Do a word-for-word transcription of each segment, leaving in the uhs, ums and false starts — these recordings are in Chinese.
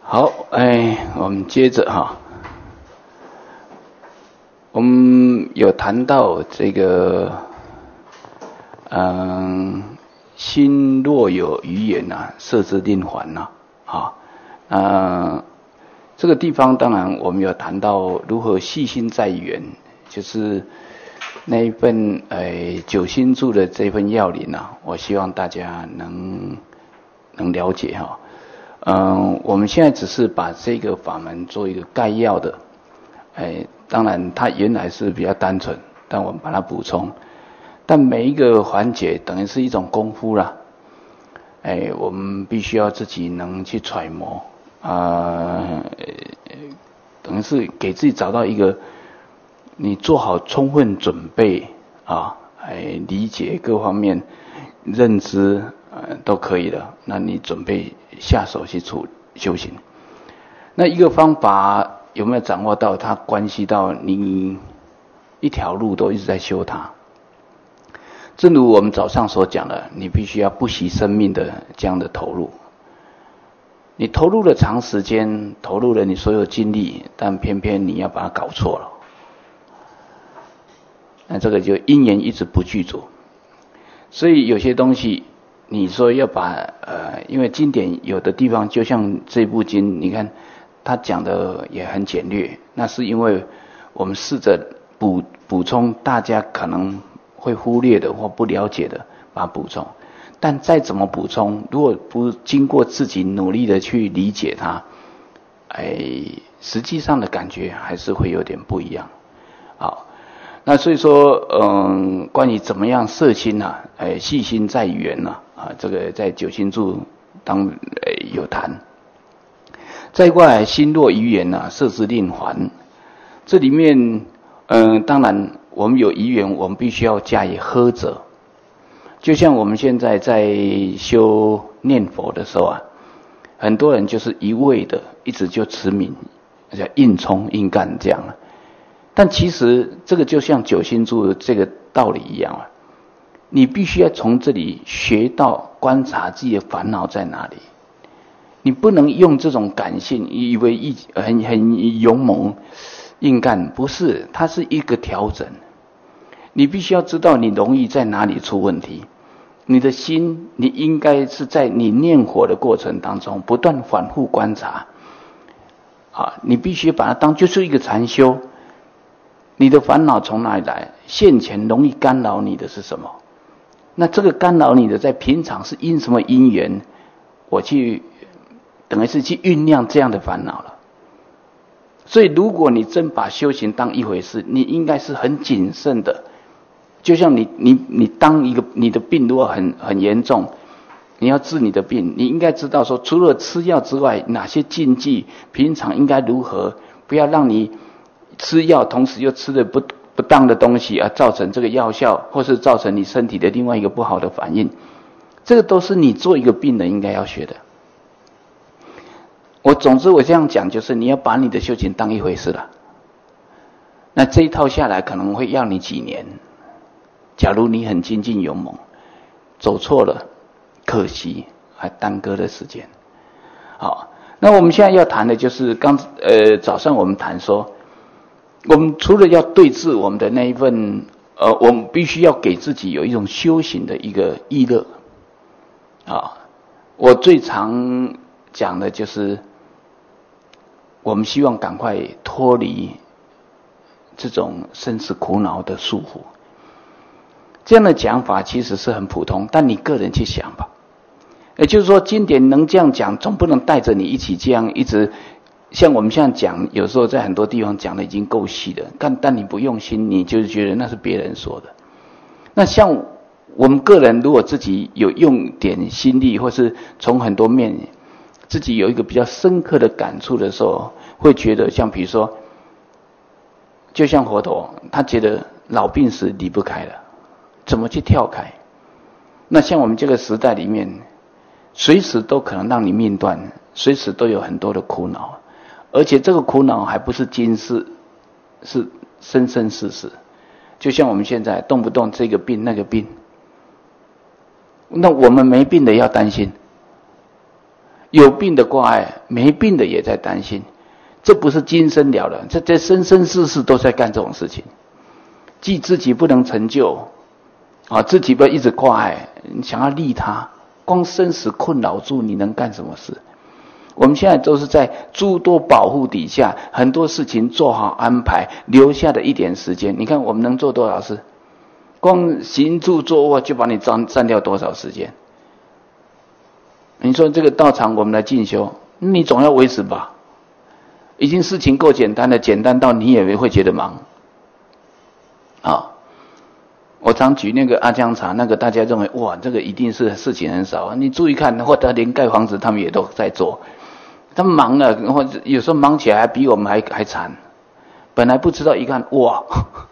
好，哎，我们接着哈，我们有谈到这个，嗯，心若有余言呐，摄之令还呐，啊，呃，这个地方当然我们有谈到如何细心在缘，就是那一份哎九星柱的这份要领啊，我希望大家能能了解哈。嗯，我们现在只是把这个法门做一个概要的，哎，当然它原来是比较单纯，但我们把它补充，但每一个环节等于是一种功夫啦，哎，我们必须要自己能去揣摩啊、呃，等于是给自己找到一个你做好充分准备啊，哎，理解各方面认知呃都可以了，那你准备下手去处修行。那一个方法有没有掌握到，它关系到你一条路都一直在修它。正如我们早上所讲的，你必须要不惜生命的这样的投入。你投入了长时间，投入了你所有精力，但偏偏你要把它搞错了，那这个就因缘一直不具足。所以有些东西你说要把呃，因为经典有的地方就像这部经，你看它讲的也很简略，那是因为我们试着补补充大家可能会忽略的或不了解的，把它补充。但再怎么补充，如果不经过自己努力的去理解它，哎，实际上的感觉还是会有点不一样。好，那所以说，嗯，关于怎么样摄心啊，哎，细心在缘呐，啊，这个在九星柱当哎有谈。再过来，心若余缘呐，摄之令还。这里面，嗯，当然我们有余缘，我们必须要加以呵责。就像我们现在在修念佛的时候啊，很多人就是一味的一直就持名，叫硬冲硬干这样。但其实这个就像九星柱这个道理一样啊，你必须要从这里学到观察自己的烦恼在哪里。你不能用这种感性以为一很很勇猛硬干，不是，它是一个调整。你必须要知道你容易在哪里出问题，你的心你应该是在你念佛的过程当中不断反复观察啊，你必须把它当就是一个禅修。你的烦恼从哪里来？现前容易干扰你的是什么？那这个干扰你的在平常是因什么因缘，我去等于是去酝酿这样的烦恼了。所以如果你真把修行当一回事，你应该是很谨慎的。就像你你你当一个你的病如果很很严重，你要治你的病，你应该知道说，除了吃药之外，哪些禁忌，平常应该如何，不要让你吃药同时又吃的不不当的东西，而造成这个药效，或是造成你身体的另外一个不好的反应。这个都是你做一个病人应该要学的。我总之我这样讲，就是你要把你的修行当一回事了。那这一套下来可能会要你几年。假如你很精进勇猛，走错了，可惜还耽搁了时间。好，那我们现在要谈的就是刚呃早上我们谈说，我们除了要对治我们的那一份呃，我们必须要给自己有一种修行的一个意乐啊。我最常讲的就是，我们希望赶快脱离这种生死苦恼的束缚。这样的讲法其实是很普通，但你个人去想吧。也就是说，经典能这样讲，总不能带着你一起这样一直像我们现在讲，有时候在很多地方讲的已经够细了，但但你不用心，你就是觉得那是别人说的。那像我们个人如果自己有用点心力，或是从很多面自己有一个比较深刻的感触的时候，会觉得像比如说，就像佛陀，他觉得老病死离不开了，怎么去跳开？那像我们这个时代里面，随时都可能让你命断，随时都有很多的苦恼，而且这个苦恼还不是今世，是生生世世。就像我们现在动不动这个病那个病，那我们没病的要担心， 有病的挂碍，没病的也在担心。这不是今生了了，这这生生世世都在干这种事情。既自己不能成就，啊，自己不要一直挂碍，你想要利他，光生死困扰住，你能干什么事？我们现在都是在诸多保护底下，很多事情做好安排，留下的一点时间，你看我们能做多少事？光行住坐卧就把你占占掉多少时间？你说这个道场我们来进修，你总要维持吧？已经事情够简单了，简单到你也会觉得忙。啊，我常举那个阿姜茶，那个大家认为哇，这个一定是事情很少。你注意看，或者连盖房子他们也都在做，他们忙了，或者有时候忙起来还比我们还还惨。本来不知道，一看哇，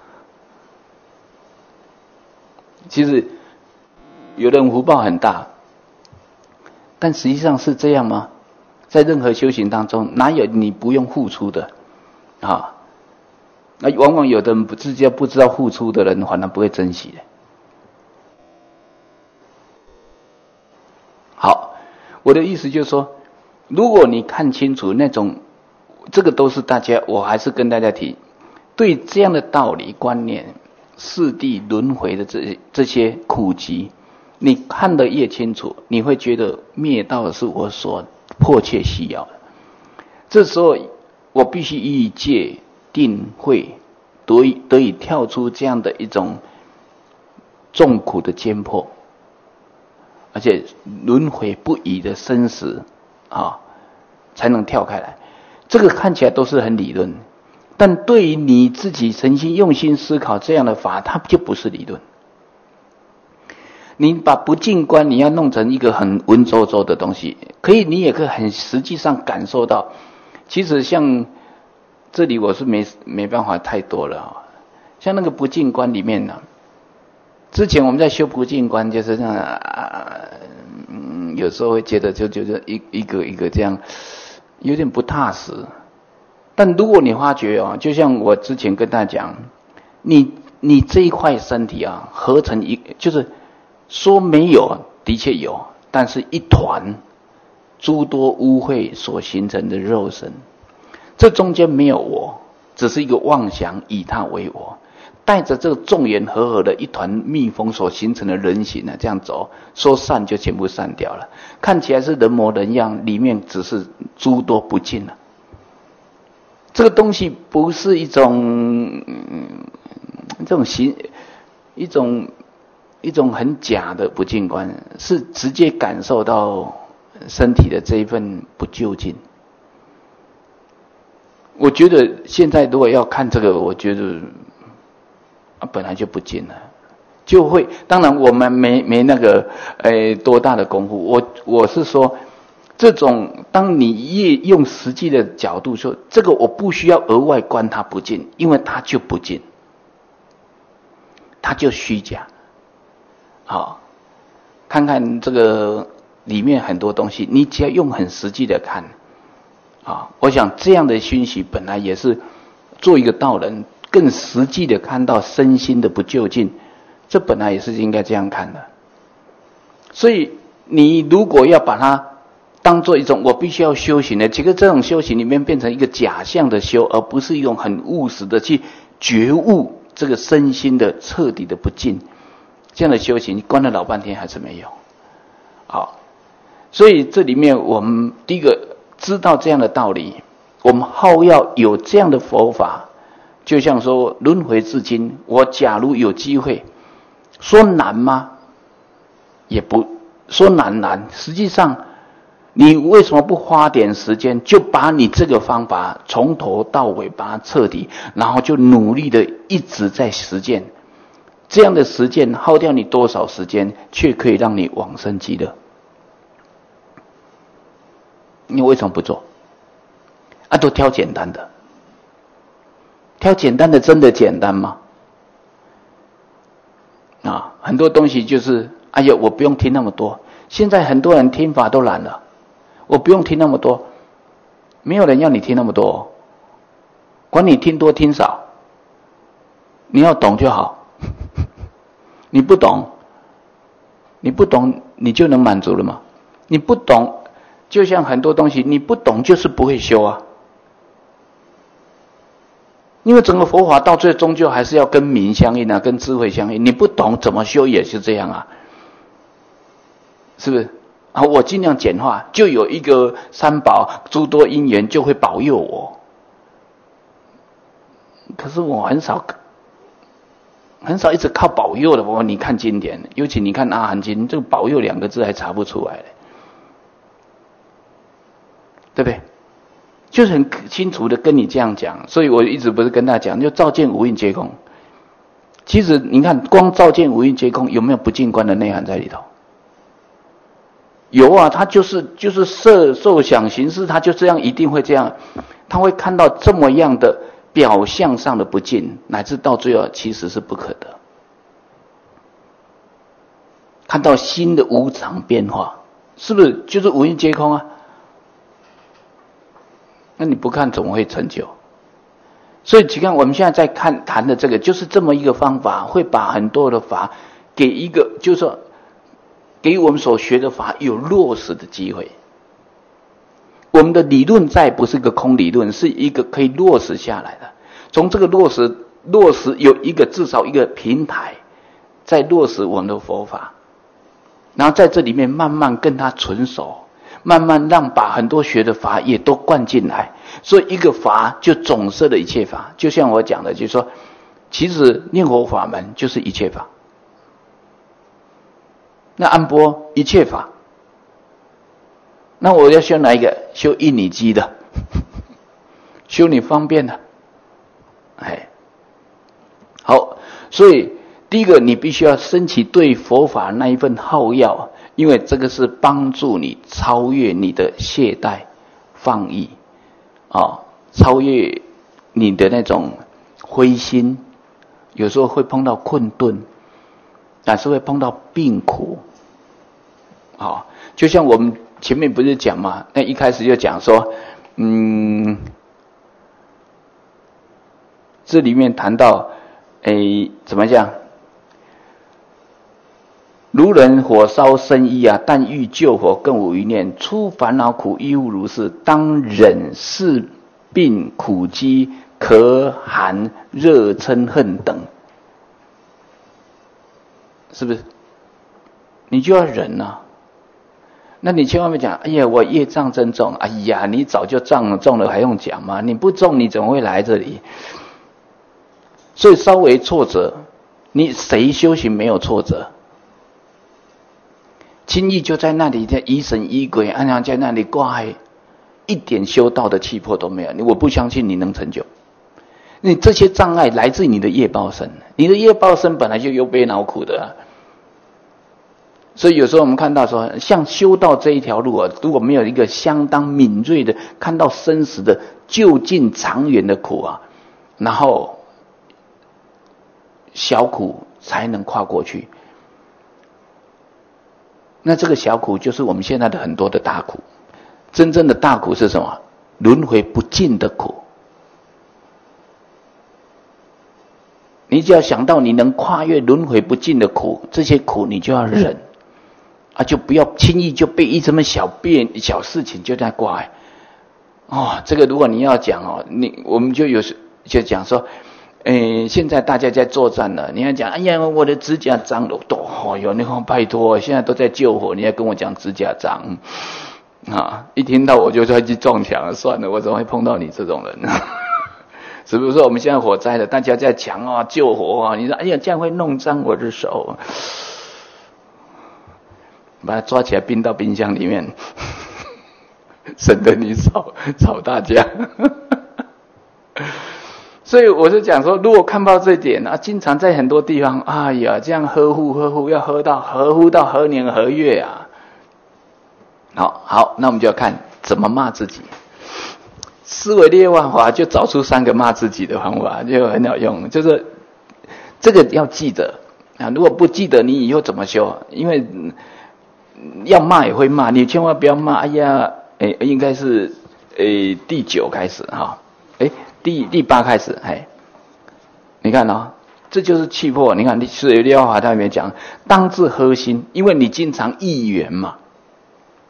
其实有的人福报很大，但实际上是这样吗？在任何修行当中，哪有你不用付出的啊？那往往有的人不自己不知道付出的人，反而不会珍惜的。好，我的意思就是说，如果你看清楚那种，这个都是大家，我还是跟大家提，对这样的道理观念、四谛轮回的这这些苦集，你看得越清楚，你会觉得灭道是我所迫切需要的。这时候，我必须以戒定慧得以得以跳出这样的一种重苦的艰迫，而且轮回不已的生死啊，才能跳开来。这个看起来都是很理论，但对于你自己诚心用心思考这样的法，它就不是理论。你把不净观你要弄成一个很文绉绉的东西，可以，你也可以很实际上感受到，其实像这里我是没没办法太多了啊。像那个不净观里面呢、啊，之前我们在修不净观，就是这样啊，嗯，有时候会觉得就就就一一个一个这样，有点不踏实。但如果你发觉啊，就像我之前跟大家讲，你你这一块身体啊，合成一就是说没有，的确有，但是一团诸多污秽所形成的肉身。这中间没有我，只是一个妄想，以他为我，带着这个众缘和合的一团蜜蜂所形成的人形呢，这样走，说散就全部散掉了，看起来是人模人样，里面只是诸多不净了。这个东西不是一种、嗯、这种形，一种一种很假的不净观，是直接感受到身体的这一份不究竟。我觉得现在如果要看这个，我觉得啊本来就不净了，就会，当然我们没没那个呃多大的功夫。我我是说，这种当你越用实际的角度说，这个我不需要额外观它不净，因为它就不净，它就虚假。好，看看这个里面很多东西，你只要用很实际的看。啊，我想这样的熏习本来也是做一个道人，更实际的看到身心的不究竟，这本来也是应该这样看的。所以你如果要把它当做一种我必须要修行的，这个这种修行里面变成一个假象的修，而不是一种很务实的去觉悟这个身心的彻底的不净，这样的修行观了老半天还是没有。好，所以这里面我们第一个知道这样的道理，我们好要有这样的佛法。就像说轮回至今，我假如有机会，说难吗？也不说难难，实际上你为什么不花点时间，就把你这个方法从头到尾把它彻底，然后就努力的一直在实践。这样的实践耗掉你多少时间，却可以让你往生极乐。你为什么不做？啊，都挑简单的，挑简单的真的简单吗？啊，很多东西就是，哎呀，我不用听那么多。现在很多人听法都懒了，我不用听那么多，没有人要你听那么多，管你听多听少，你要懂就好。你不懂，你不懂，你就能满足了吗？你不懂。 就像很多东西你不懂就是不会修啊。因为整个佛法到最终究还是要跟名相应啊，跟智慧相应。你不懂怎么修也是这样啊，是不是？啊，我尽量简化，就有一个三宝诸多因缘就会保佑我。可是我很少很少一直靠保佑的。我你看经典，尤其你看阿含经，这个保佑两个字还查不出来的，对不对？就是很清楚的跟你这样讲，所以我一直不是跟他讲，就照见五蕴皆空。其实你看，光照见五蕴皆空，有没有不净观的内涵在里头？有啊，他就是就是色受想行识，他就这样一定会这样，他会看到这么样的表象上的不净，乃至到最后其实是不可得。看到新的无常变化，是不是就是五蕴皆空啊？那你不看怎么会成就？所以你看我们现在在看谈的这个就是这么一个方法，会把很多的法给一个，就是说给我们所学的法有落实的机会。我们的理论再不是个空理论，是一个可以落实下来的。从这个落实落实有一个至少一个平台在落实我们的佛法，然后在这里面慢慢跟他纯熟，慢慢让把很多学的法也都灌进来，所以一个法就总摄了一切法。就像我讲的，就是说其实念佛法门就是一切法，那安般一切法，那我要修哪一个？修应你机的，修你方便的。哎，好，所以第一个你必须要升起对佛法那一份好要，因为这个是帮助你超越你的懈怠放逸啊、哦，超越你的那种灰心，有时候会碰到困顿，但是会碰到病苦啊、哦，就像我们前面不是讲嘛，那一开始就讲说，嗯，这里面谈到，诶，怎么讲？如人火烧身衣啊，但欲救火更无余念。出烦恼苦亦复如是，当忍视病苦饥、渴寒热嗔恨等，是不是？你就要忍啊。那你千万别讲，哎呀，我业障真重。哎呀，你早就障重了，还用讲吗？你不重，你怎么会来这里？所以稍微挫折，你谁修行没有挫折？轻易就在那里在疑神疑鬼，安然在那里挂碍，一点修道的气魄都没有。我不相信你能成就。你这些障碍来自你的业报身，你的业报身本来就忧悲恼苦的啊。所以有时候我们看到说，像修道这一条路啊，如果没有一个相当敏锐的看到生死的就近长远的苦啊，然后小苦才能跨过去。那这个小苦就是我们现在的很多的大苦。真正的大苦是什么？轮回不尽的苦。你只要想到你能跨越轮回不尽的苦，这些苦你就要忍啊，就不要轻易就被一什么小变小事情就在挂碍。哦，这个如果你要讲哦，你我们就有时就讲说，诶，现在大家在作战了，你要讲，哎呀，我的指甲脏了，都哦哟，你看拜托，现在都在救火，你要跟我讲指甲脏啊？一听到我就要去撞墙了，算了，我怎么会碰到你这种人呢？是不是说我们现在火灾了，大家在抢啊救火啊？你说，哎呀，这样会弄脏我的手，把它抓起来冰到冰箱里面，省得你吵吵大家。所以我是讲说，如果看到这点啊，经常在很多地方，哎呀，这样呵护呵护，要喝到呵护到何年何月啊？好好，那我们就要看怎么骂自己。思维列万法就找出三个骂自己的方法，就很好用。就是这个要记得啊，如果不记得，你以后怎么修？因为要骂也会骂，你千万不要骂。哎呀，哎，应该是诶第九开始哈，诶第第八开始，哎，你看哦，这就是气魄。你看，思维列万法它里面讲，当自呵心，因为你经常意缘嘛。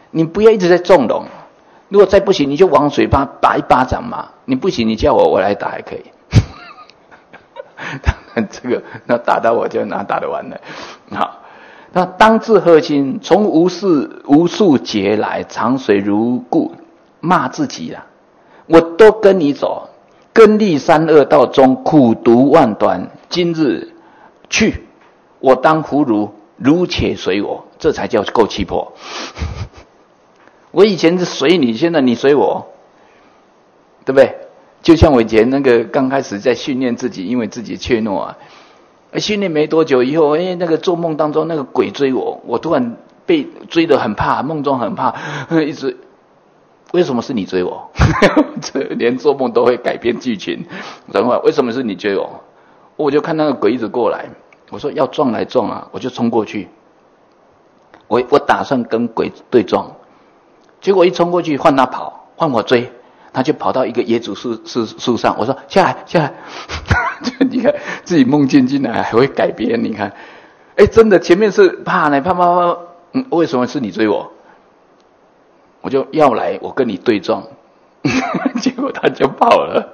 你不要一直在纵容。如果再不行，你就往嘴巴打一巴掌嘛。你不行，你叫我我来打还可以。当然这个那打到我就哪打得完了。好，那当自核心，从无事无数劫来，长水如故，骂自己啦。我都跟你走，根历三恶道中，苦毒万端。今日去，我当胡如，如且随我，这才叫够气魄。我以前是随你，现在你随我，对不对？就像我以前那个刚开始在训练自己，因为自己怯懦啊，训练没多久以后，哎，那个做梦当中那个鬼追我，我突然被追得很怕，梦中很怕，一直为什么是你追我？这连做梦都会改变剧情。然后为什么是你追我？我就看那个鬼一直过来，我说要撞来撞啊，我就冲过去。我我打算跟鬼对撞。结果一冲过去，换他跑，换我追，他就跑到一个椰子树树树上。我说下来，下来。你看自己梦境进来还会改变，你看，哎，真的前面是怕呢，怕怕怕，嗯，为什么是你追我？我就要来，我跟你对撞，结果他就跑了。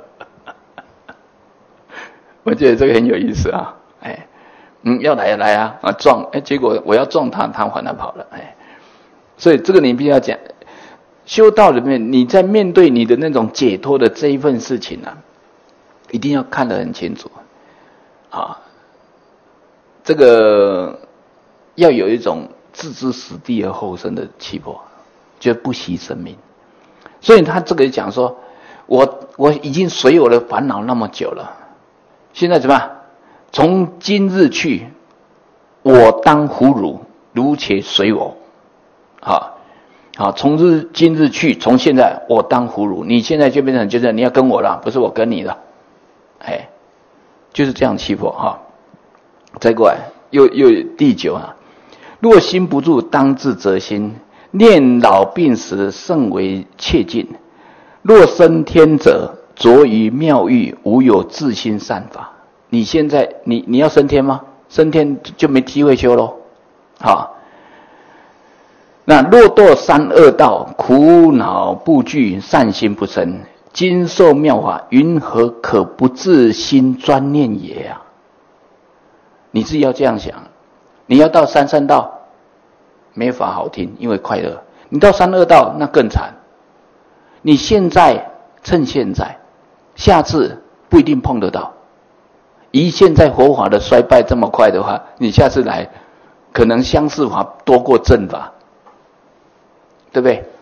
我觉得这个很有意思啊，哎，嗯，要来来啊啊撞，哎，结果我要撞他，他还他跑了，哎，所以这个你必须要讲。修道里面，你在面对你的那种解脱的这一份事情啊，一定要看得很清楚啊。这个要有一种置之死地而后生的气魄，就不惜生命。所以他这个讲说，我我已经随我的烦恼那么久了，现在怎么样？从今日去，我当胡如，如且随我。好。好，从日今日去，从现在我当胡如，你现在就变成就是你要跟我了，不是我跟你了，哎，就是这样气魄哈。再过来，又又第九啊，若心不住，当自责心，念老病死，甚为切近。若升天者，着于妙欲，无有自心善法。你现在你你要升天吗？升天就没机会修咯，好。那若堕三恶道，苦恼不惧，善心不生，今受妙法，云何可不自心专念也啊？你自己要这样想。你要到三善道，没法好听，因为快乐。你到三恶道，那更惨。你现在趁现在，下次不一定碰得到。以现在佛法的衰败这么快的话，你下次来，可能相似法多过正法。对不对？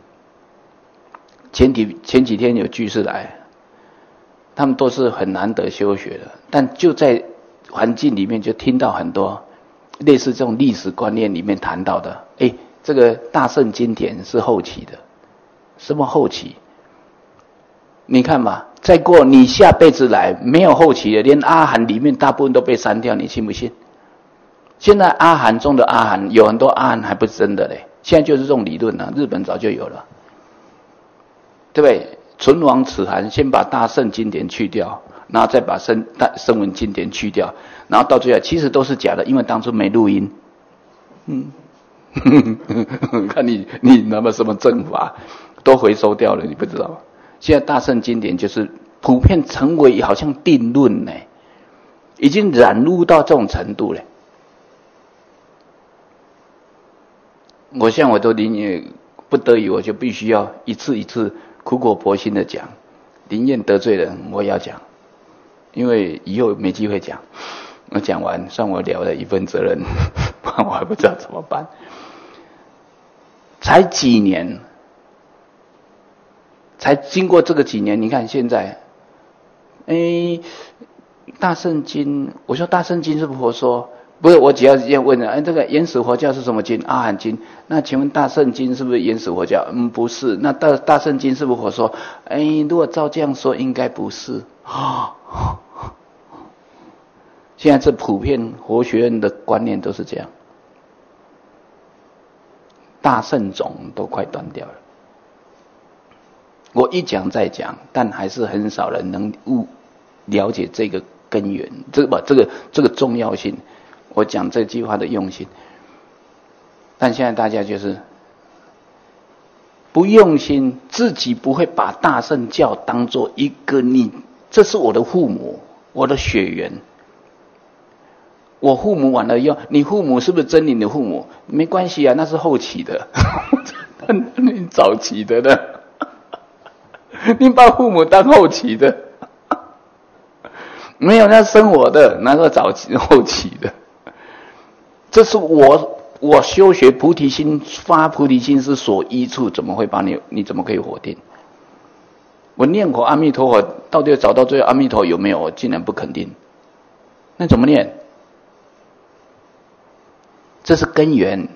前几前几天有居士来，他们都是很难得修学的，但就在环境里面就听到很多类似这种历史观念里面谈到的，哎，这个大圣经典是后期的，什么后期？你看嘛，再过你下辈子来没有后期的，连阿含里面大部分都被删掉，你信不信？现在阿含中的阿含有很多阿含还不是真的嘞。现在就是这种理论啊，日本早就有了，对不对？存亡此含，先把大圣经典去掉，然后再把声大声闻经典去掉，然后到最后其实都是假的，因为当初没录音。嗯，看你你那么什么正法都回收掉了，你不知道吗？现在大圣经典就是普遍成为好像定论呢，已经染入到这种程度了。我像我都宁愿不得已，我就必须要一次一次苦口婆心的讲，宁愿得罪人我也要讲，因为以后没机会讲，我讲完算我了了一份责任，我还不知道怎么办。才几年，才经过这个几年，你看现在，哎，大圣经，我说大圣经是佛说。不是，我只要要问了，哎，这个原始佛教是什么经？阿含经。那请问大圣经是不是原始佛教？嗯，不是。那大大圣经是不是佛说？哎，如果照这样说，应该不是。现在这普遍佛学院的观念都是这样，大圣种都快断掉了。我一讲再讲，但还是很少人能悟了解这个根源，这个不，这个这个重要性。我讲这句话的用心，但现在大家就是不用心，自己不会把大乘教当作一个你，这是我的父母，我的血缘。我父母完了以后，你父母是不是真你的父母？没关系啊，那是后期的，你早期的呢？你把父母当后期的，没有那生活的，那个早期后期的。这是我我修学菩提心发菩提心是所依处，怎么会把你你怎么可以否定？我念口阿弥陀佛，到底找到最后阿弥陀有没有？我竟然不肯定，那怎么念？这是根源。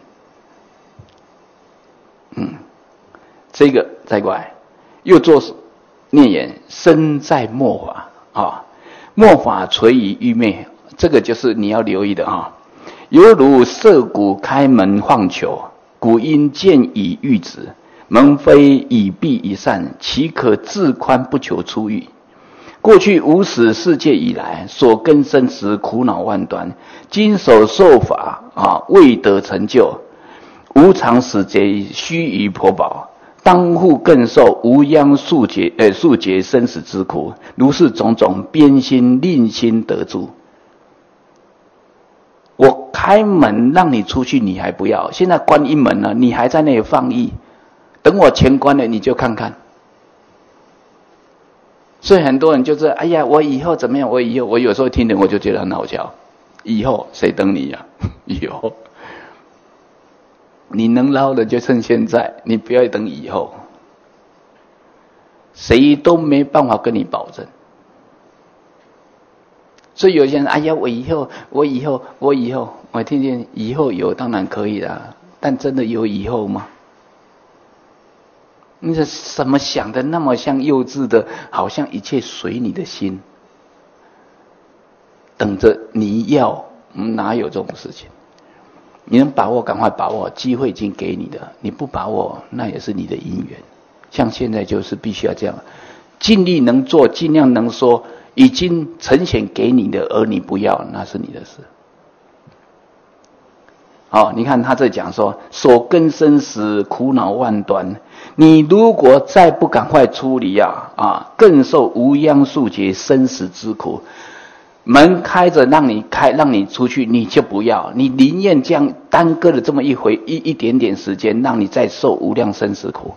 嗯，这个再过来，又做念言，身在末法啊，末法垂于愚昧，这个就是你要留意的啊。犹如涉谷开门放球，谷因见以喻之，门非以闭以善，岂可自宽不求出狱？过去无始世界以来，所根生时苦恼万端，今手受法啊，未得成就，无常死劫须臾婆宝，当复更受无央数劫呃数劫生死之苦，如是种种边心令心得住。我开门让你出去，你还不要，现在关一门了，你还在那里放逸，等我钱关了你就看看。所以很多人就是哎呀，我以后怎么样？我以后，我有时候听人我就觉得很好笑。以后谁等你呀、啊？以后你能捞的就趁现在，你不要等以后。谁都没办法跟你保证。所以有些人哎呀，我以后，我以后，我以后，我听见以后有当然可以啦，但真的有以后吗？你这什么想的那么像幼稚的，好像一切随你的心，等着你要，哪有这种事情？你能把握赶快把握，机会已经给你的，你不把握那也是你的因缘。像现在就是必须要这样，尽力能做，尽量能说，已经呈现给你的，而你不要，那是你的事。好，你看他这讲说，所根生死苦恼万端，你如果再不赶快处理啊，啊，更受无央数劫生死之苦。门开着让你开，让你出去，你就不要，你宁愿这样耽搁了这么一回一一点点时间，让你再受无量生死苦。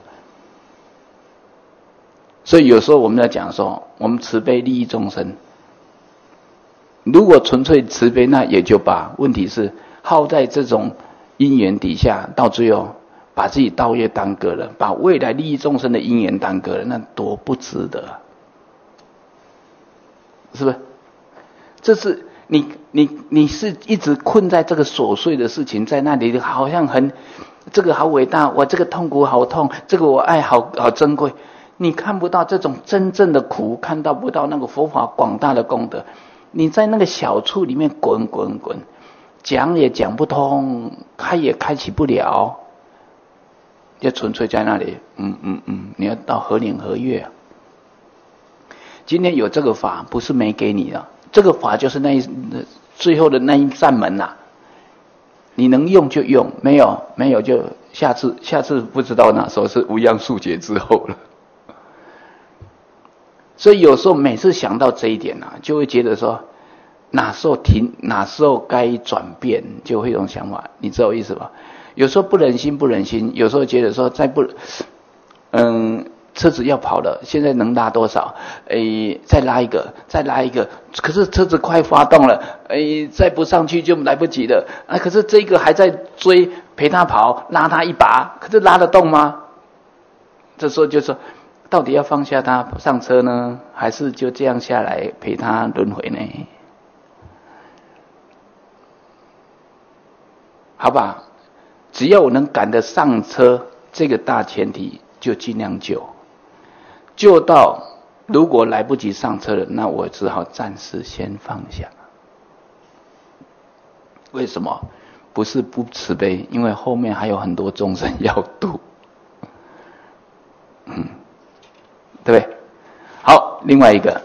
所以有时候我们在讲说，我们慈悲利益众生，如果纯粹慈悲，那也就罢。问题是耗在这种因缘底下，到最后把自己道业耽搁了，把未来利益众生的因缘耽搁了，那多不值得，是不是？这是你你你是一直困在这个琐碎的事情，在那里好像很这个好伟大，我这个痛苦好痛，这个我爱好好珍贵，你看不到这种真正的苦，看到不到那个佛法广大的功德，你在那个小处里面滚滚滚，讲也讲不通，开也开启不了，就纯粹在那里，嗯嗯嗯，你要到何年何月啊？今天有这个法，不是没给你的。这个法就是那一最后的那一扇门呐、啊，你能用就用，没有没有就下次下次不知道哪时候是无央数劫之后了。所以有时候每次想到这一点啊，就会觉得说哪时候停，哪时候该转变，就会有一种想法，你知道我意思吧？有时候不忍心不忍心，有时候觉得说再不嗯。车子要跑了，现在能拉多少？诶，再拉一个，再拉一个。可是车子快发动了，诶，再不上去就来不及了。啊，可是这个还在追，陪他跑，拉他一把，可是拉得动吗？这时候就说，到底要放下他上车呢，还是就这样下来陪他轮回呢？好吧，只要我能赶得上车，这个大前提就尽量救。救到如果来不及上车了，那我只好暂时先放下。为什么？不是不慈悲，因为后面还有很多众生要度。嗯，对不对？好，另外一个，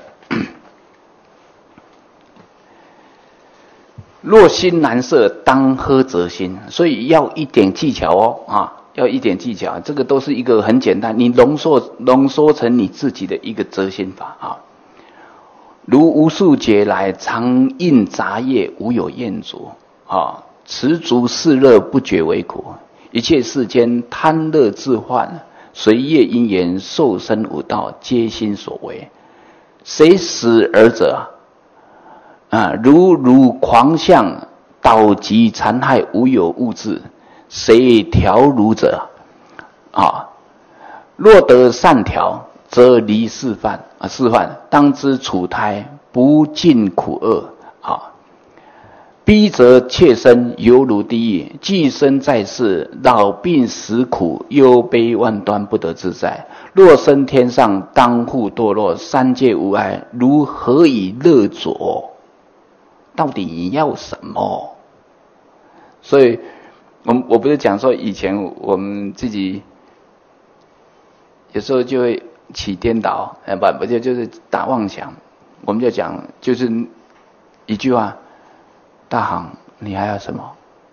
若心难摄，当呵则心，所以要一点技巧哦啊。 要一点技巧，这个都是一个很简单，你浓缩浓缩成你自己的一个折心法啊。如无数劫来，常应杂业，无有厌足啊，持足世乐，不觉为苦。一切世间贪乐自患，随业因缘，受身无道，皆心所为。谁使尔者啊？如如狂相，导极残害，无有物质。谁调如者啊？若得善调，则离世犯啊，世犯当知处胎，不尽苦厄啊！逼则切身，犹如地狱。既生在世，老病死苦，忧悲万端，不得自在。若生天上，当复堕落，三界无碍，如何以乐着？到底你要什么？所以，我我不是讲说以前我们自己有时候就会起颠倒，哎不不就就是打妄想，我们就讲就是一句话。大行，你还要什么？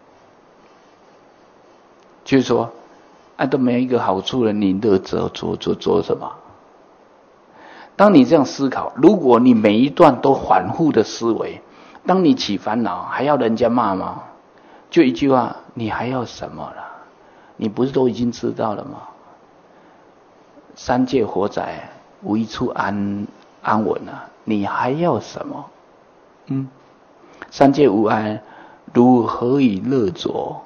就是说，啊，都没有一个好处了，你乐着做做做什么？当你这样思考，如果你每一段都反复的思维，当你起烦恼，还要人家骂吗？就一句话，你还要什么了？你不是都已经知道了吗？三界火宅，无一处安安稳啊！你还要什么？嗯。三界无碍，如何以乐着？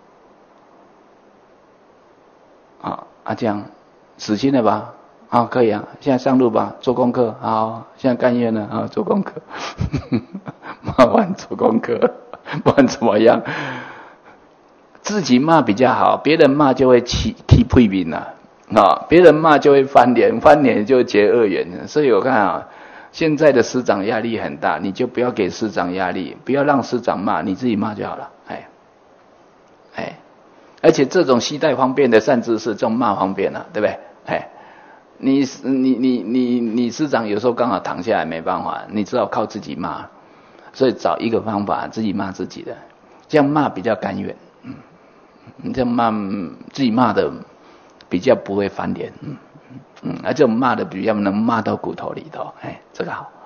啊啊，这样死心了吧？啊，可以啊，现在上路吧，做功课。好，现在甘愿了啊，做功课。骂完做功课，不然怎么样？自己骂比较好，别人骂就会起起批评了啊，别人骂就会翻脸，翻脸就结恶缘。所以我看啊。现在的师长压力很大，你就不要给师长压力，不要让师长骂，你自己骂就好了。哎，哎，而且这种携带方便的善知识，这种骂方便了、啊，对不对？哎，你你你你你师长有时候刚好躺下来没办法，你只好靠自己骂，所以找一个方法自己骂自己的，这样骂比较甘愿。嗯，你这样骂自己骂的比较不会翻脸。嗯。嗯，而这种骂的比较能骂到骨头里头，哎，这个好。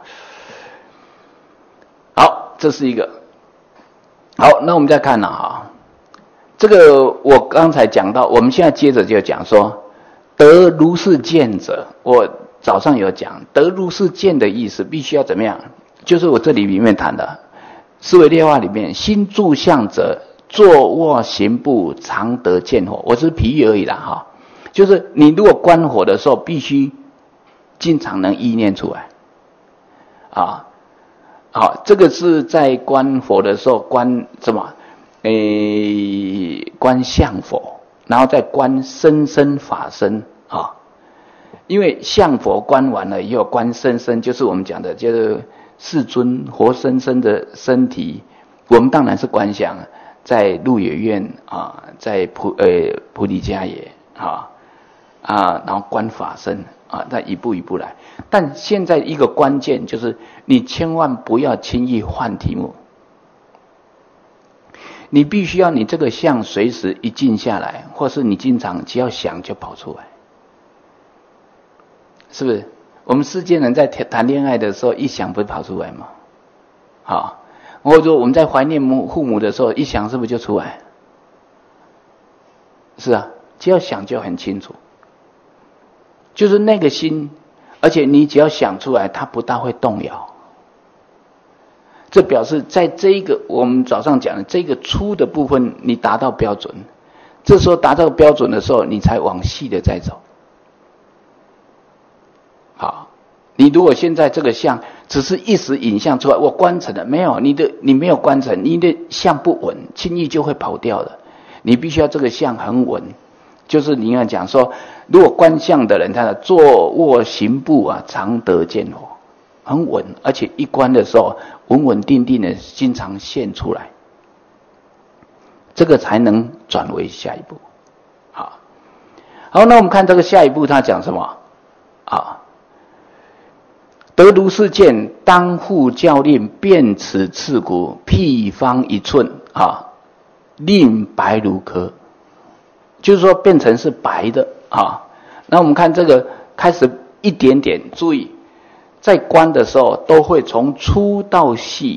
好，这是一个。好，那我们再看了哈，这个我刚才讲到，我们现在接着就讲说，得如是见者，我早上有讲，得如是见的意思，必须要怎么样？就是我这里里面谈的思维列化里面，心住相者，坐卧行步，常得见火。我只是比喻而已啦，哈。就是你如果观火的时候，必须经常能意念出来，啊，好，这个是在观佛的时候观什么？诶，观相佛，然后再观生生法身啊。因为相佛观完了以后，观生生就是我们讲的，就是世尊活生生的身体。我们当然是观想，在鹿野苑啊，在菩呃菩提迦耶啊。啊，然后观法身啊，再一步一步来。但现在一个关键就是，你千万不要轻易换题目。你必须要你这个相随时一静下来，或是你经常只要想就跑出来，是不是？我们世间人在谈恋爱的时候，一想不是跑出来吗？好，或者说我们在怀念母父母的时候，一想是不是就出来？是啊，只要想就很清楚。就是那个心，而且你只要想出来，它不大会动摇。这表示在这一个我们早上讲的这个粗的部分，你达到标准。这时候达到标准的时候，你才往细的再走。好，你如果现在这个相只是一时影像出来，我观成了没有？你的你没有观成，你的相不稳，轻易就会跑掉的。你必须要这个相很稳。就是你要讲说，如果观相的人，他的坐卧行步啊，常得见火，很稳，而且一观的时候，稳稳定定的，经常现出来，这个才能转为下一步。好，好，那我们看这个下一步，他讲什么？啊，得如是见，当复教令，辨此刺骨，辟方一寸啊，令白如珂。 就是说变成是白的啊。那我们看这个开始一点点，注意在观的时候都会从粗到细，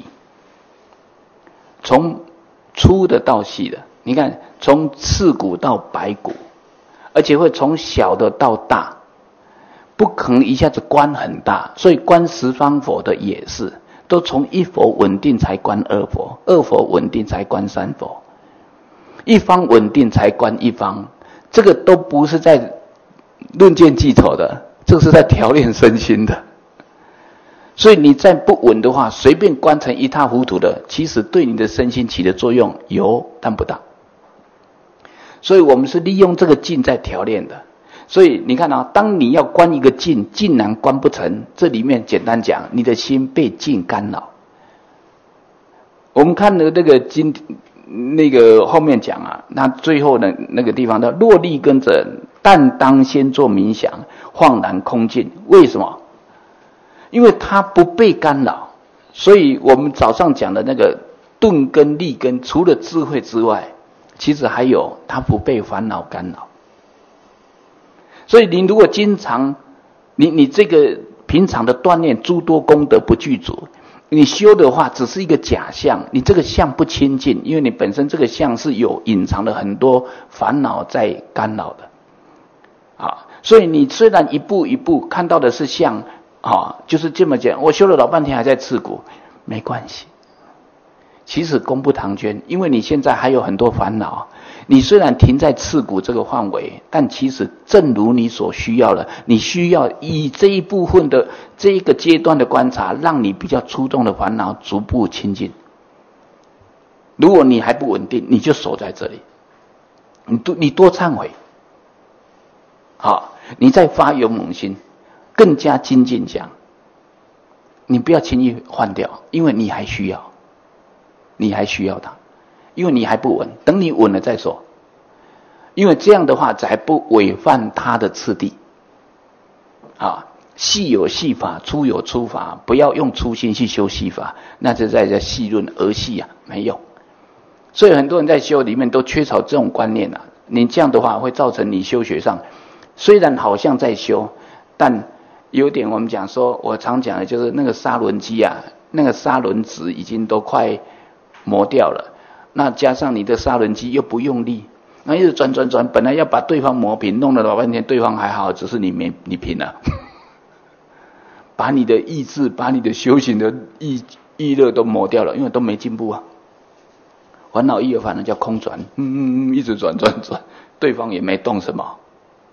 从粗的到细的，你看从刺骨到白骨，而且会从小的到大，不可能一下子观很大。所以观十方佛的也是都从一佛稳定才观二佛，二佛稳定才观三佛，一方稳定才观一方。这个都不是在论剑记头的，这个是在调练身心的。所以你再不稳的话，随便观成一塌糊涂的，其实对你的身心起的作用有但不大。所以我们是利用这个境在调练的。所以你看啊，当你要观一个境，竟然观不成，这里面简单讲，你的心被境干扰。我们看的那个经，那个后面讲啊，那最后的那个地方的若立根者，但当先做冥想，恍然空尽。为什么？因为它不被干扰。所以我们早上讲的那个顿根立根，除了智慧之外，其实还有它不被烦恼干扰。所以你如果经常你你这个平常的锻炼诸多功德不具足，你修的话只是一个假象，你这个相不清净，因为你本身这个相是有隐藏了很多烦恼在干扰的啊。所以你虽然一步一步看到的是相啊，就是这么讲，我修了老半天还在刺骨，没关系。其实功不唐捐，因为你现在还有很多烦恼。你虽然停在刺骨这个范围，但其实正如你所需要的，你需要以这一部分的这一个阶段的观察，让你比较粗重的烦恼逐步清净。如果你还不稳定，你就守在这里，你多你多忏悔，好，你再发勇猛心，更加精进讲，你不要轻易换掉，因为你还需要，你还需要它。因为你还不稳，等你稳了再说。因为这样的话才不违犯他的次第。啊，细有细法，粗有粗法，不要用粗心去修细法，那就在这细论儿戏啊，没用。所以很多人在修里面都缺少这种观念啊。你这样的话会造成你修学上，虽然好像在修，但有点我们讲说，我常讲的就是那个砂轮机啊，那个砂轮子已经都快磨掉了。那加上你的砂轮机又不用力，那一直转转转，本来要把对方磨平，弄了老半天对方还好，只是你没你平了，把你的意志，把你的修行的意意乐都磨掉了，因为都没进步啊。烦恼一有反正叫空转，嗯嗯嗯，一直转转转，对方也没动什么，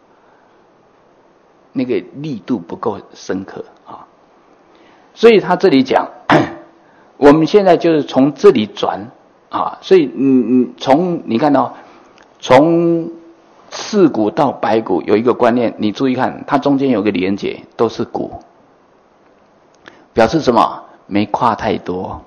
那个力度不够深刻啊。所以他这里讲，我们现在就是从这里转。啊，所以嗯嗯，从你看到、哦、从刺骨到白骨有一个观念，你注意看，它中间有个连结，都是骨，表示什么？没跨太多，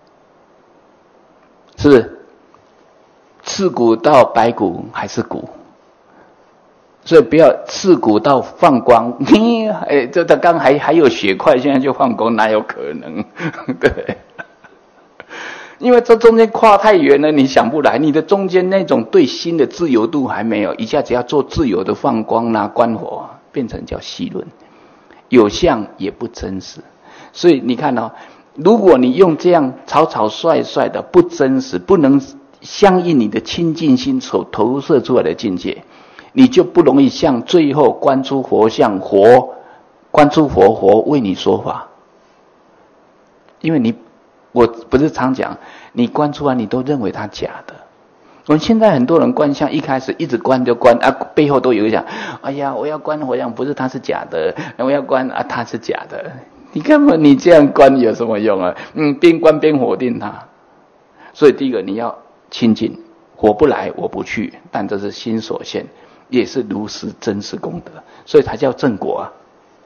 是不是？刺骨到白骨还是骨，所以不要刺骨到放光，哎，这他刚还还有血块，现在就放光，哪有可能？对。因为这中间跨太远了，你想不来，你的中间那种对心的自由度还没有，一下子要做自由的放光啦、观火，变成叫细论，有相也不真实。所以你看哦，如果你用这样草草率率的不真实，不能相应你的清净心所投射出来的境界，你就不容易像最后观出佛像，佛观出佛，佛为你说法，因为你。我不是常讲，你观出来你都认为它假的。我们现在很多人观相，一开始一直观就观啊，背后都有一讲，哎呀，我要观佛像，不是它是假的，我要观啊，它是假的。你根本你这样观有什么用啊？嗯，边观边否定它。所以第一个你要清净，火不来我不去，但这是心所现，也是如实真实功德，所以才叫正果啊。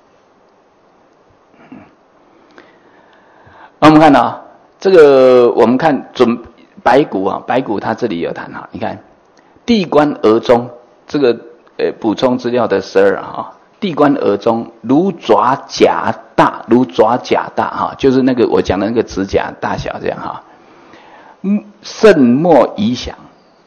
我们看到、啊。这个我们看准白骨啊，白骨它这里有谈哈，你看地观而中，这个呃补充资料的十二啊，地观而中如爪甲大，如爪甲大哈，就是那个我讲的那个指甲大小这样哈。甚莫疑想，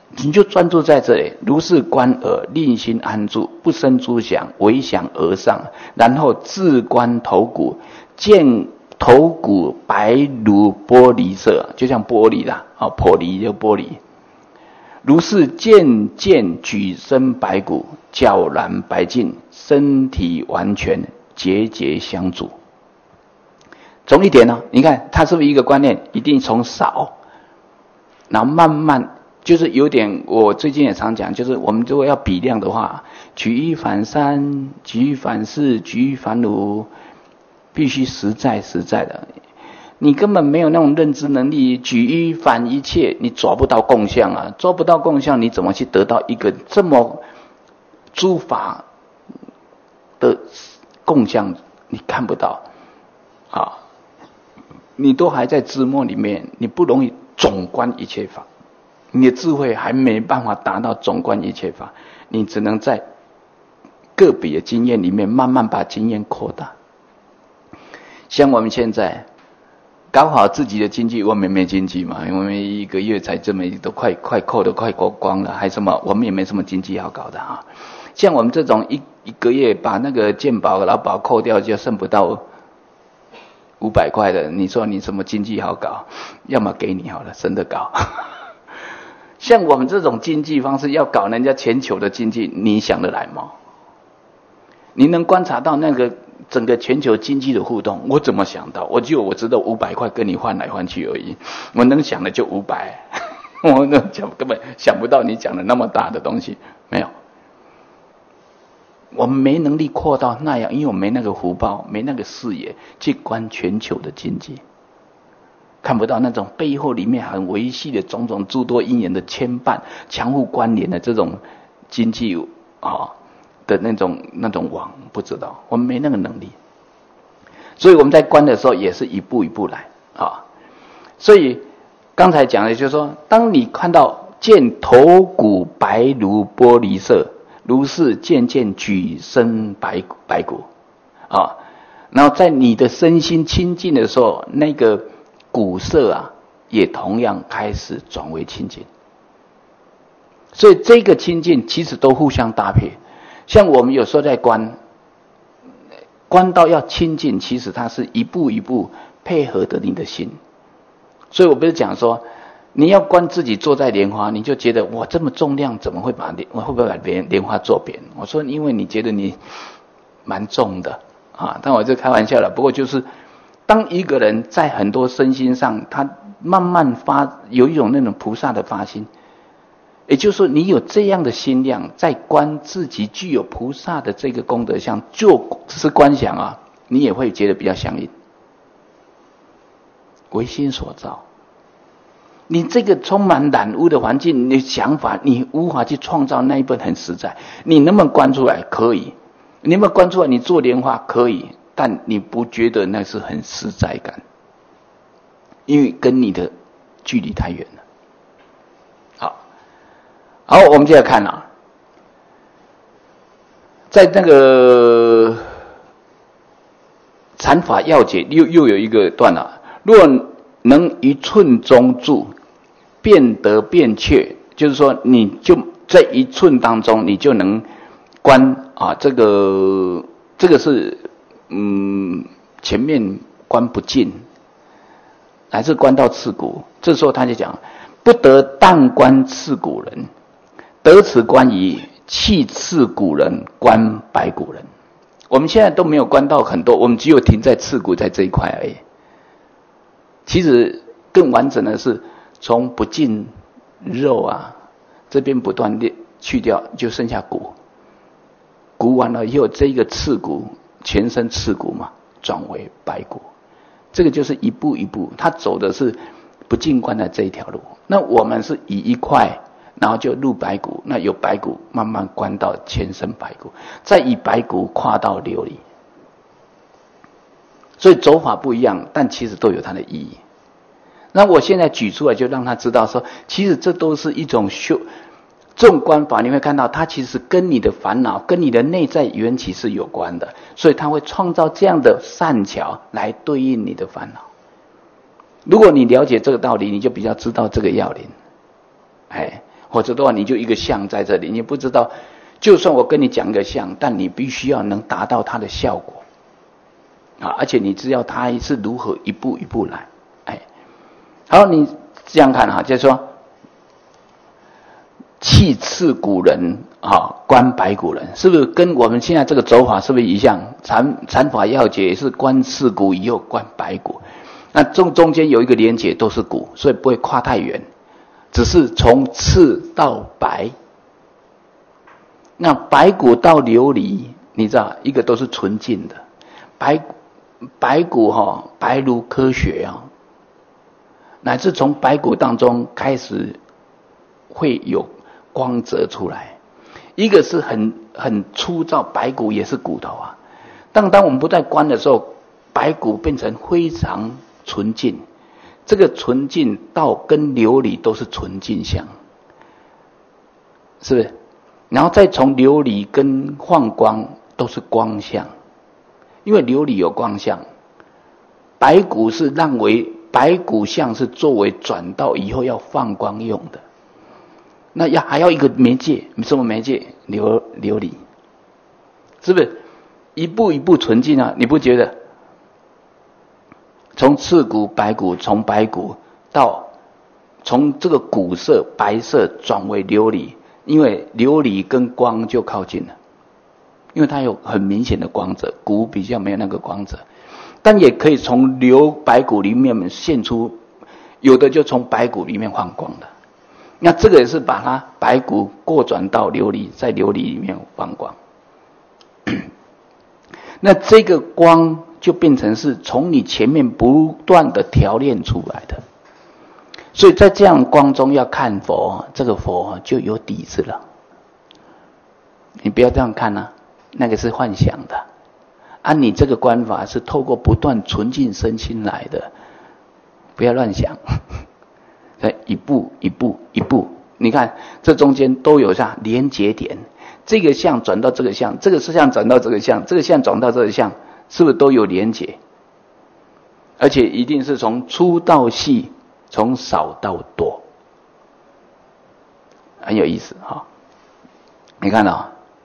你就专注在这里，如是观而令心安住，不生诸想，唯想而上，然后自观头骨，见头骨白如玻璃色，就像玻璃啦，啊，玻璃就玻璃。如是渐渐举身白骨，皎然白净，身体完全，节节相主。从一点呢、哦，你看它是不是一个观念？一定从少，然后慢慢。就是有点，我最近也常讲，就是我们如果要比量的话，举一反三，举一反四，举一反五，必须实在实在的。你根本没有那种认知能力，举一反一切，你抓不到共相啊，抓不到共相，你怎么去得到一个这么诸法的共相？你看不到啊，你都还在知末里面，你不容易总观一切法。你的智慧还没办法达到总观一切法，你只能在个别的经验里面慢慢把经验扩大。像我们现在搞好自己的经济，我们没经济嘛，因为我们一个月才这么都快快扣的快光光了，还什么我们也没什么经济好搞的啊。像我们这种一一个月把那个健保劳保扣掉就剩不到五百块的，你说你什么经济好搞？要么给你好了，真的搞。像我们这种经济方式要搞人家全球的经济，你想得来吗？你能观察到那个整个全球经济的互动？我怎么想到？我就我知道五百块跟你换来换去而已，我能想的就五百，我能想根本想不到你讲的那么大的东西，没有。我们没能力扩到那样，因为我没那个福报，没那个视野去观全球的经济。看不到那种背后里面很维系的种种诸多因缘的牵绊、相互关联的这种经济啊的那种那种网，不知道，我们没那个能力。所以我们在观的时候也是一步一步来啊。所以刚才讲的就是说，当你看到见头骨白如玻璃色，如是渐渐举身白白骨啊，然后在你的身心清净的时候，那个骨色啊，也同样开始转为清净。所以这个清净其实都互相搭配。像我们有时候在观，观到要清净，其实它是一步一步配合的你的心。所以我不是讲说，你要观自己坐在莲花，你就觉得我这么重量，怎么会把我会不会把莲莲花坐扁？我说，因为你觉得你蛮重的啊，但我这开玩笑了。不过就是。当一个人在很多身心上，他慢慢发有一种那种菩萨的发心，也就是说，你有这样的心量，在观自己具有菩萨的这个功德相，就是观想啊，你也会觉得比较相应。唯心所造，你这个充满染污的环境，你的想法，你无法去创造那一份很实在。你能不能观出来？可以。你能不能观出来？你做莲花可以。但你不觉得那是很实在感，因为跟你的距离太远了。好，好，我们接着看啊，在那个禅法要解又又有一个段了，若能一寸中住，便得便确，就是说你就在一寸当中，你就能观啊，这个这个是。嗯，前面观不尽，还是观到刺骨。这时候他就讲，不得当观刺骨人，得此观仪，弃刺骨人，观白骨人。我们现在都没有观到很多，我们只有停在刺骨在这一块而已。其实更完整的是，从不尽肉啊这边不断裂去掉，就剩下骨。骨完了以后，这个刺骨。全身刺骨嘛，转为白骨，这个就是一步一步，他走的是不净观的这一条路。那我们是以一块，然后就入白骨，那有白骨慢慢观到全身白骨，再以白骨跨到琉璃。所以走法不一样，但其实都有它的意义。那我现在举出来，就让他知道说，其实这都是一种修。这种观法你会看到，它其实跟你的烦恼、跟你的内在缘起是有关的，所以它会创造这样的善巧来对应你的烦恼。如果你了解这个道理，你就比较知道这个要领。哎， 否则的话你就一个相在这里，你不知道，就算我跟你讲一个相，但你必须要能达到它的效果啊，而且你知道它是如何一步一步来。哎，好，你这样看哈，就是说气刺古人啊，观白骨人，是不是跟我们现在这个走法是不是一样？禅禅法要解是观刺骨以后观白骨，那中中间有一个连结都是骨，所以不会跨太远，只是从刺到白。那白骨到琉璃，你知道一个都是纯净的，白白骨哈、哦、白如科学啊、哦，乃至从白骨当中开始会有光泽出来。一个是很很粗糙，白骨也是骨头啊。但当我们不再观的时候，白骨变成非常纯净，这个纯净到跟琉璃都是纯净相，是不是？然后再从琉璃跟放光都是光相，因为琉璃有光相，白骨是让为白骨相是作为转到以后要放光用的。那要还要一个媒介，什么媒介？琉琉璃，是不是一步一步纯净啊？你不觉得？从赤骨、白骨，从白骨到从这个骨色白色转为琉璃，因为琉璃跟光就靠近了，因为它有很明显的光泽，骨比较没有那个光泽，但也可以从琉白骨里面现出，有的就从白骨里面放光的。那这个也是把它白骨过转到琉璃，在琉璃里面放光。那这个光就变成是从你前面不断的调炼出来的。所以在这样光中要看佛，这个佛就有底子了。你不要这样看啊，那个是幻想的。啊，你这个观法是透过不断纯净身心来的，不要乱想。一步一步一步，你看这中间都有啥连结点，这个相转到这个相，这个相转到这个相，这个相转到这个相，是不是都有连结？而且一定是从粗到细，从少到多，很有意思哈、哦。你看到、哦，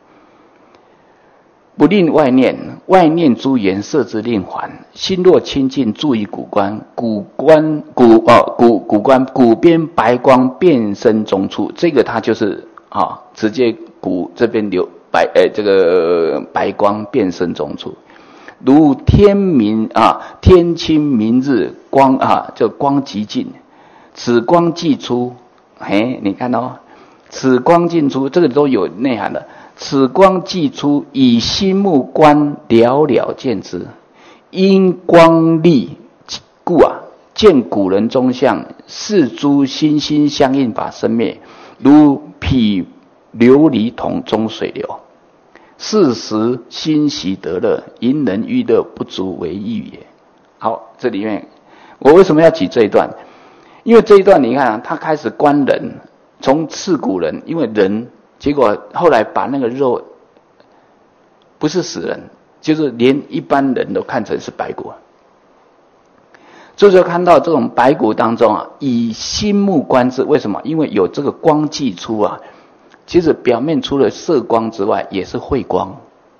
不令外念，外念诸缘摄之令还。心若清净，注意骨观，骨观骨哦骨骨观骨边白光遍身中处，这个它就是啊、哦，直接骨这边流白呃这个白光遍身中处，如天明啊天清明日光啊，这光极尽，此光既出，嘿，你看哦，此光尽出，这个都有内涵的。此光既出，以心目观了了见之，因光力故啊，见古人中相，是诸心心相应法生灭，如彼琉璃桶中水流，是时欣喜得乐，因人欲乐不足为欲也。好，这里面我为什么要举这一段？因为这一段你看啊，他开始观人，从刺骨人，因为人。结果后来把那个肉不是死人，就是连一般人都看成是白骨。就是看到这种白骨当中啊，以心目观之，为什么？因为有这个光既出啊，其实表面除了色光之外，也是慧光。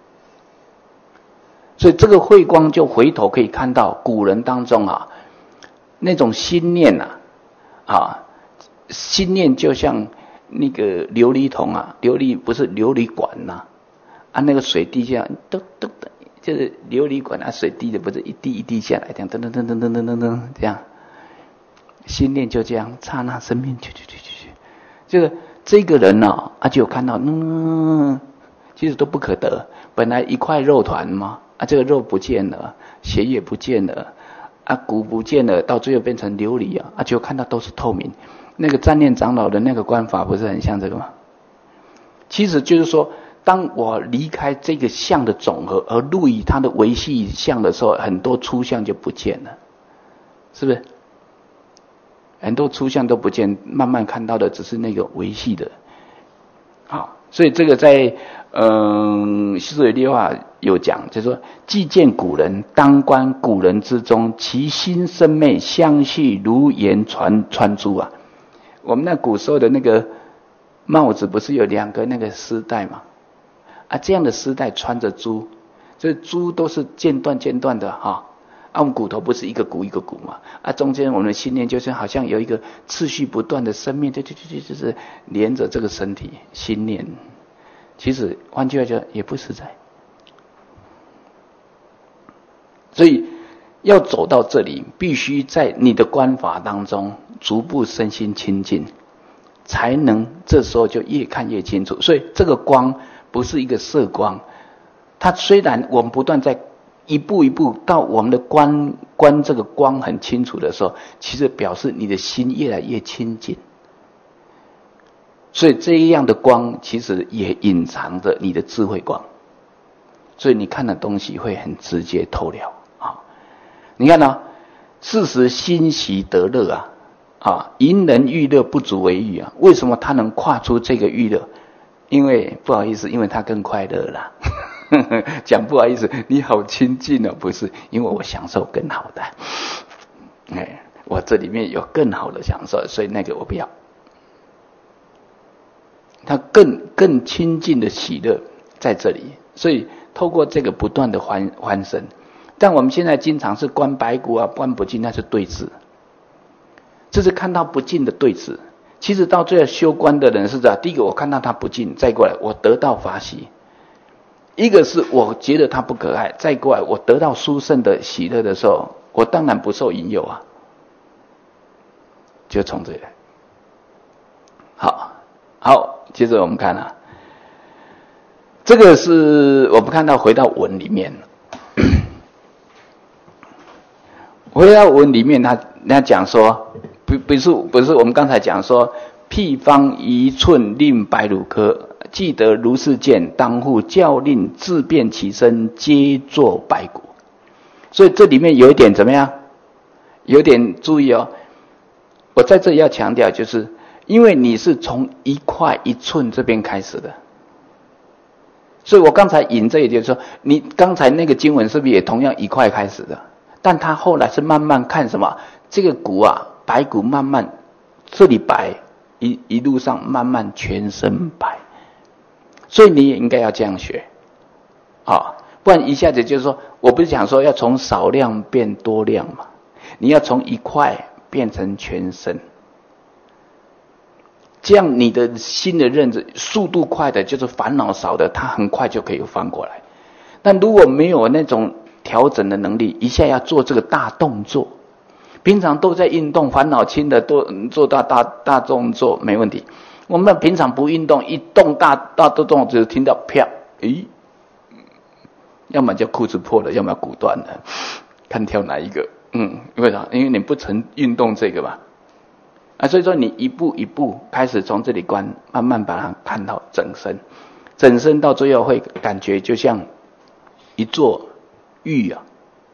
所以这个慧光就回头可以看到古人当中啊，那种心念啊，啊，心念就像。那个琉璃桶啊，琉璃不是琉璃管呐、啊，啊那个水滴下，咚咚咚，就是琉璃管啊，水滴的不是一滴一滴下来，这样噔噔噔噔噔噔噔噔这样，心念就这样，刹那生命，去去去去去，这个这个人呢、啊，啊就有看到，嗯，其实都不可得，本来一块肉团嘛，啊这个肉不见了，血也不见了，啊骨不见了，到最后变成琉璃啊，啊就看到都是透明。那个占念长老的那个观法不是很像这个吗？其实就是说，当我离开这个相的总和，而入于它的维系相的时候，很多粗相就不见了，是不是？很多粗相都不见，慢慢看到的只是那个维系的。好，所以这个在嗯《西水列话》有讲，就是说，既见古人，当观古人之中，其心生昧，相续如言传传诸啊。我们那古时候的那个帽子不是有两个那个丝带吗？啊，这样的丝带穿着珠，这珠都是间断间断的哈。啊，我们骨头不是一个骨一个骨嘛？啊，中间我们的信念就是好像有一个次序不断的生命，对对对对，就是连着这个身体信念。其实换句话讲，也不实在。所以要走到这里，必须在你的观法当中逐步身心清净，才能这时候就越看越清楚。所以这个光不是一个色光，它虽然我们不断在一步一步到我们的观观这个光很清楚的时候，其实表示你的心越来越清净。所以这样的光其实也隐藏着你的智慧光，所以你看的东西会很直接透了啊！你看啊，事实欣喜得乐啊啊！淫人欲乐不足为欲啊！为什么他能跨出这个欲乐？因为不好意思，因为他更快乐啦。讲不好意思，你好亲近哦，不是，因为我享受更好的，哎，我这里面有更好的享受，所以那个我不要。他更更亲近的喜乐在这里，所以透过这个不断的欢欢声。但我们现在经常是观白骨啊，观不净，那是对峙，这是看到不净的对峙。其实到最后修观的人是这样：第一个我看到他不净，再过来我得到法喜；一个是我觉得他不可爱，再过来我得到殊胜的喜乐的时候，我当然不受引诱啊，就从这里来。好，好，接着我们看啊，这个是我们看到回到文里面，回到文里面他他讲说，不不是不是我们刚才讲说，譬方一寸令白乳科，记得如是见，当复教令自变其身，皆作白骨。所以这里面有一点怎么样？有点注意哦，我在这里要强调，就是因为你是从一块一寸这边开始的，所以我刚才引这一点说，你刚才那个经文是不是也同样一块开始的？但他后来是慢慢看什么？这个骨啊，白骨慢慢这里白，一一路上慢慢全身白。所以你也应该要这样学，啊，不然一下子就是说，我不是讲说要从少量变多量嘛？你要从一块变成全身，这样你的心的认知速度快的，就是烦恼少的，它很快就可以翻过来。但如果没有那种调整的能力，一下要做这个大动作，平常都在运动，烦恼轻的多做大大大动作没问题。我们平常不运动，一动大大动作只听到啪，诶，要么就裤子破了，要么骨断了，看挑哪一个。嗯，为啥？因为你不曾运动这个吧？啊，所以说你一步一步开始从这里观，慢慢把它看到整身，整身到最后会感觉就像一座玉啊，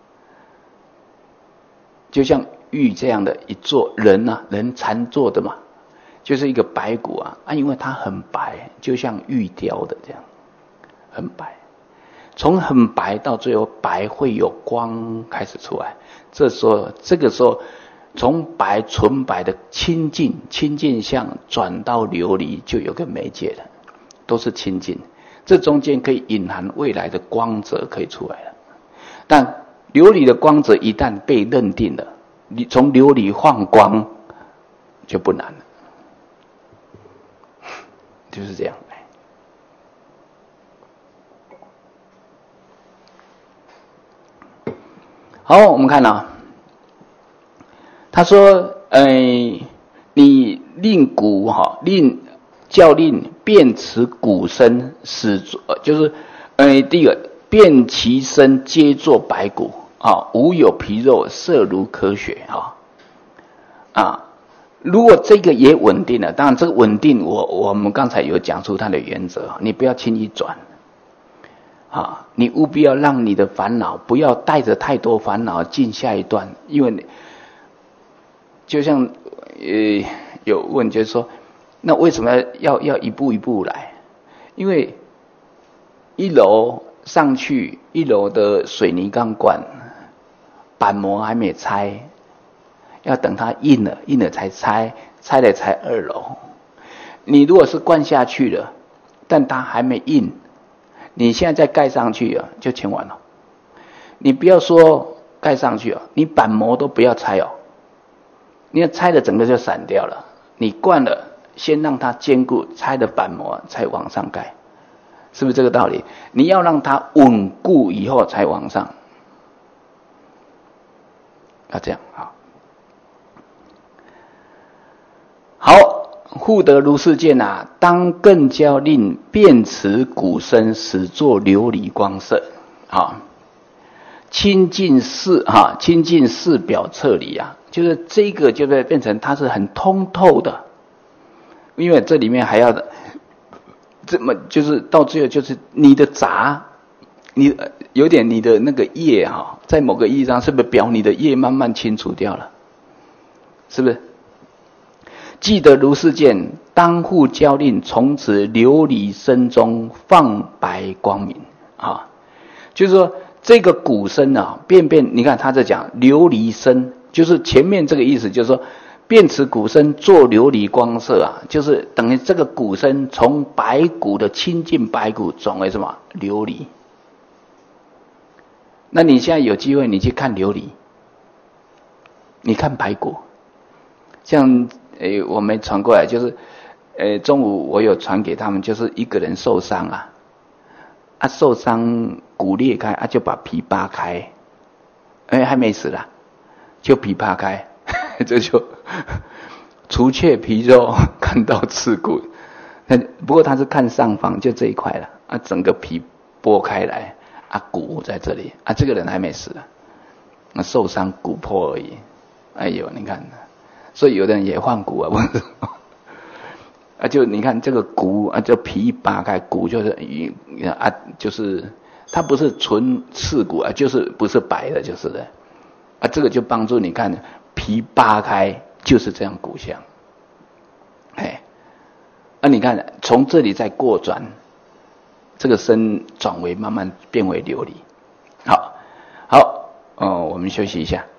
就像玉这样的一座人啊，人禅坐的嘛。就是一个白骨啊，啊，因为它很白，就像玉雕的这样，很白。从很白到最后白会有光开始出来，这时候这个时候从白纯白的清净清净相转到琉璃，就有个媒介了，都是清净。这中间可以隐含未来的光泽可以出来了。但琉璃的光泽一旦被认定了，你从琉璃放光就不难了。就是这样。好，我们看啊，他说，呃，你令骨哈，令教令变持骨身，使就是，呃，第一个变其身皆作白骨啊，无有皮肉，色如科学啊啊。如果这个也稳定了，当然这个稳定我我们刚才有讲出它的原则，你不要轻易转啊，你务必要让你的烦恼不要带着太多烦恼进下一段，因为你就像呃有问就是说，那为什么要要一步一步来？因为一楼上去，一楼的水泥钢管板模还没拆。要等它硬了，硬了才拆，拆了才二楼。 你如果是灌下去了，但它还没硬，你现在再盖上去啊，就全完了。你不要说盖上去啊，你板模都不要拆哦，你要拆的整个就散掉了。你灌了，先让它坚固，拆的板模才往上盖，是不是这个道理？你要让它稳固以后才往上，要这样好。好，复得如是见啊，当更教令辩持鼓声，使作琉璃光色啊。清净事哈，清净事表彻理啊，就是这个就会变成它是很通透的，因为这里面还要的，这么就是到最后就是你的杂，你有点你的那个业哈，在某个意义上是不是表你的业慢慢清除掉了？是不是？记得如是见，当复教令从此琉璃身中放白光明啊，就是说。这个鼓声啊，便便，你看他在讲琉璃身，就是前面这个意思，就是说，辩持鼓声做琉璃光色啊，就是等于这个鼓声从白骨的清净白骨转为什么琉璃。那你现在有机会，你去看琉璃，你看白骨，像诶，我们传过来，就是诶，中午我有传给他们，就是一个人受伤啊。啊，受伤骨裂开啊，就把皮扒开，哎，还没死啦，就皮扒开，这就除却皮肉，看到刺骨。那不过他是看上方，就这一块了啊，整个皮剥开来啊，骨在这里啊，这个人还没死了，那受伤骨破而已。哎呦，你看，所以有的人也换骨啊，不是。啊，就你看这个骨啊，这皮一扒开，骨就是啊，就是它不是纯刺骨啊，就是不是白的，就是的啊，这个就帮助你看皮扒开就是这样骨相，哎，啊，你看从这里再过转，这个身转为慢慢变为琉璃，好，好，哦，我们休息一下。